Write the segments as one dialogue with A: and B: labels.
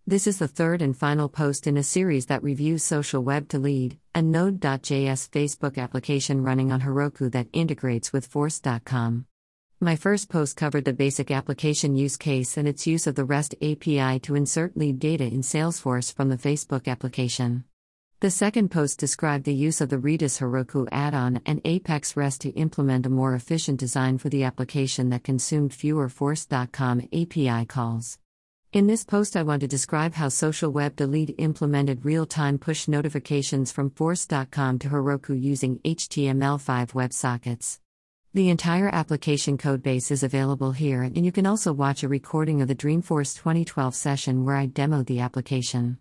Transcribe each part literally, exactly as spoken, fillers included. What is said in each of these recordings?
A: This is the third and final post in a series that reviews Social Web to Lead, a Node.js Facebook application running on Heroku that integrates with Force dot com. My first post covered the basic application use case and its use of the REST A P I to insert lead data in Salesforce from the Facebook application. The second post described the use of the Redis Heroku add-on and Apex REST to implement a more efficient design for the application that consumed fewer Force dot com A P I calls. In this post, I want to describe how Social Web to Lead implemented real-time push notifications from Force dot com to Heroku using H T M L five WebSockets. The entire application codebase is available here, and you can also watch a recording of the Dreamforce twenty twelve session where I demoed the application.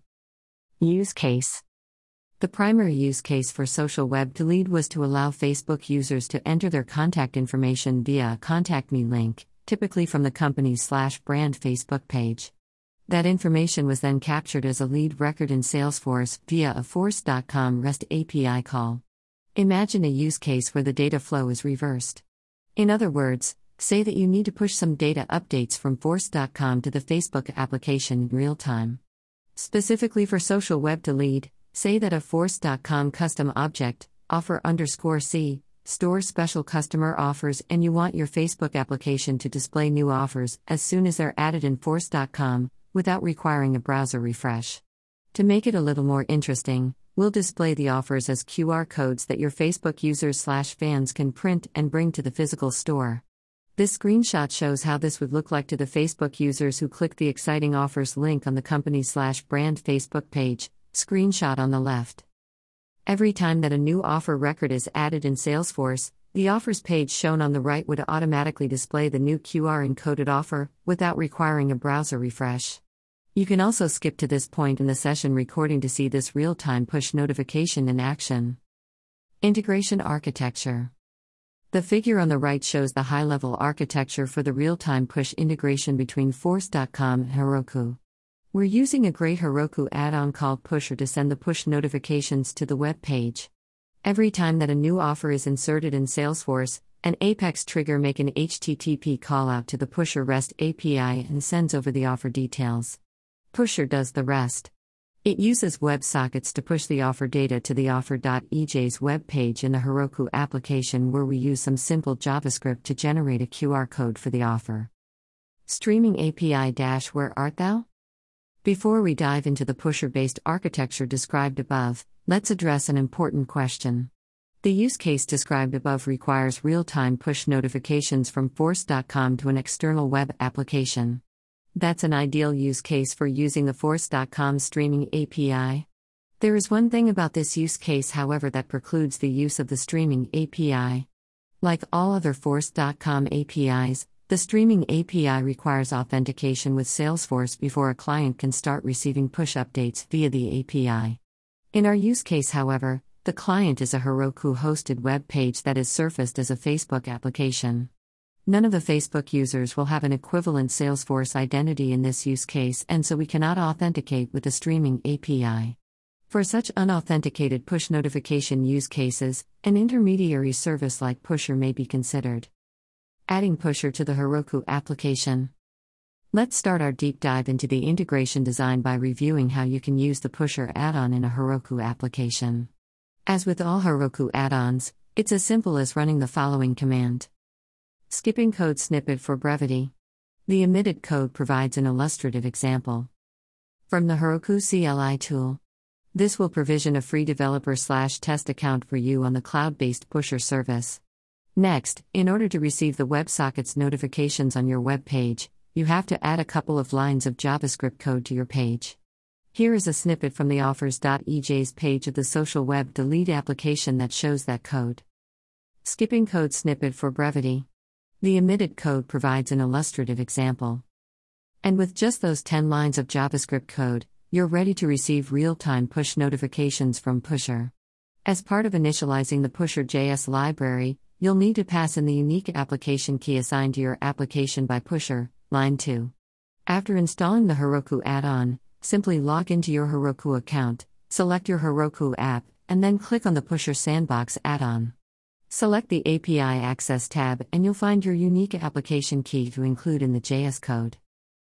A: Use case. The primary use case for Social Web to Lead was to allow Facebook users to enter their contact information via a Contact Me link, typically from the company's slash brand Facebook page. That information was then captured as a lead record in Salesforce via a Force dot com REST A P I call. Imagine a use case where the data flow is reversed. In other words, say that you need to push some data updates from Force dot com to the Facebook application in real time. Specifically for Social Web to Lead, say that a Force dot com custom object, offer underscore C, stores special customer offers, and you want your Facebook application to display new offers as soon as they're added in Force dot com, without requiring a browser refresh. To make it a little more interesting, we'll display the offers as Q R codes that your Facebook users slash fans can print and bring to the physical store. This screenshot shows how this would look like to the Facebook users who click the exciting offers link on the company slash brand Facebook page, screenshot on the left. Every time that a new offer record is added in Salesforce, the offers page shown on the right would automatically display the new Q R encoded offer, without requiring a browser refresh. You can also skip to this point in the session recording to see this real-time push notification in action. Integration architecture. The figure on the right shows the high-level architecture for the real-time push integration between Force dot com and Heroku. We're using a great Heroku add-on called Pusher to send the push notifications to the web page. Every time that a new offer is inserted in Salesforce, an Apex trigger makes an H T T P callout to the Pusher REST A P I and sends over the offer details. Pusher does the rest. It uses WebSockets to push the offer data to the offer.ej's web page in the Heroku application, where we use some simple JavaScript to generate a Q R code for the offer. Streaming A P I dash where art thou? Before we dive into the Pusher-based architecture described above, let's address an important question. The use case described above requires real-time push notifications from Force dot com to an external web application. That's an ideal use case for using the Force dot com streaming A P I. There is one thing about this use case, however, that precludes the use of the streaming A P I. Like all other Force dot com A P Is, the streaming A P I requires authentication with Salesforce before a client can start receiving push updates via the A P I. In our use case, however, the client is a Heroku-hosted web page that is surfaced as a Facebook application. None of the Facebook users will have an equivalent Salesforce identity in this use case, and so we cannot authenticate with the streaming A P I. For such unauthenticated push notification use cases, an intermediary service like Pusher may be considered. Adding Pusher to the Heroku application. Let's start our deep dive into the integration design by reviewing how you can use the Pusher add-on in a Heroku application. As with all Heroku add-ons, it's as simple as running the following command. Skipping code snippet for brevity. The omitted code provides an illustrative example. From the Heroku C L I tool. This will provision a free developer slash test account for you on the cloud-based Pusher service. Next, in order to receive the WebSockets notifications on your web page, you have to add a couple of lines of JavaScript code to your page. Here is a snippet from the offers.ej's page of the Social Web to Lead application that shows that code. Skipping code snippet for brevity. The omitted code provides an illustrative example. And with just those ten lines of JavaScript code, you're ready to receive real-time push notifications from Pusher. As part of initializing the Pusher.js library, you'll need to pass in the unique application key assigned to your application by Pusher, line two. After installing the Heroku add-on, simply log into your Heroku account, select your Heroku app, and then click on the Pusher Sandbox add-on. Select the A P I Access tab and you'll find your unique application key to include in the J S code.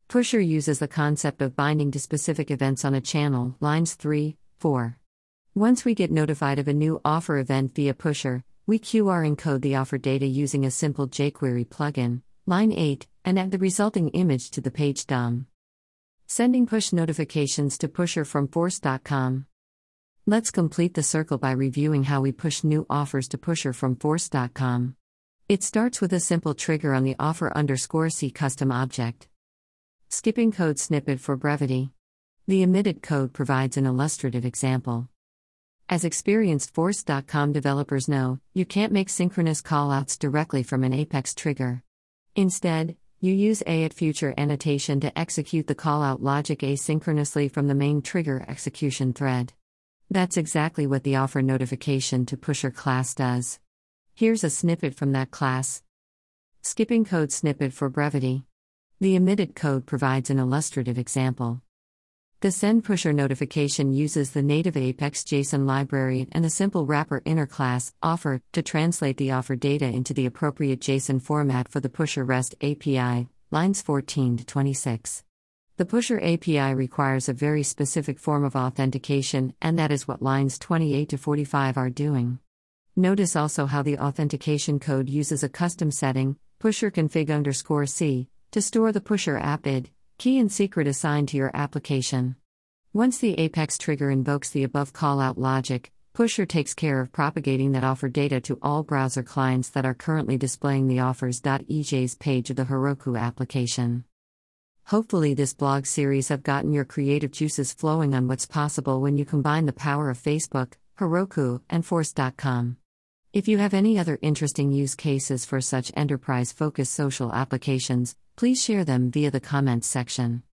A: Pusher uses the concept of binding to specific events on a channel, lines three, four. Once we get notified of a new offer event via Pusher, we Q R encode the offer data using a simple jQuery plugin, line eight, and add the resulting image to the page D O M. Sending push notifications to Pusher from Force dot com. Let's complete the circle by reviewing how we push new offers to Pusher from Force dot com. It starts with a simple trigger on the offer underscore C custom object. Skipping code snippet for brevity. The omitted code provides an illustrative example. As experienced Force dot com developers know, you can't make synchronous callouts directly from an Apex trigger. Instead, you use A at future annotation to execute the callout logic asynchronously from the main trigger execution thread. That's exactly what the offer notification to Pusher class does. Here's a snippet from that class. Skipping code snippet for brevity. The omitted code provides an illustrative example. The send Pusher notification uses the native Apex JSON library and a simple wrapper inner class, offer, to translate the offer data into the appropriate JSON format for the Pusher REST A P I, lines fourteen to twenty-six. The Pusher A P I requires a very specific form of authentication, and that is what lines twenty-eight to forty-five are doing. Notice also how the authentication code uses a custom setting, Pusher config underscore C, to store the Pusher app I D, key and secret assigned to your application. Once the Apex trigger invokes the above callout logic, Pusher takes care of propagating that offer data to all browser clients that are currently displaying the offers.ejs page of the Heroku application. Hopefully this blog series have gotten your creative juices flowing on what's possible when you combine the power of Facebook, Heroku, and Force dot com. If you have any other interesting use cases for such enterprise-focused social applications, please share them via the comments section.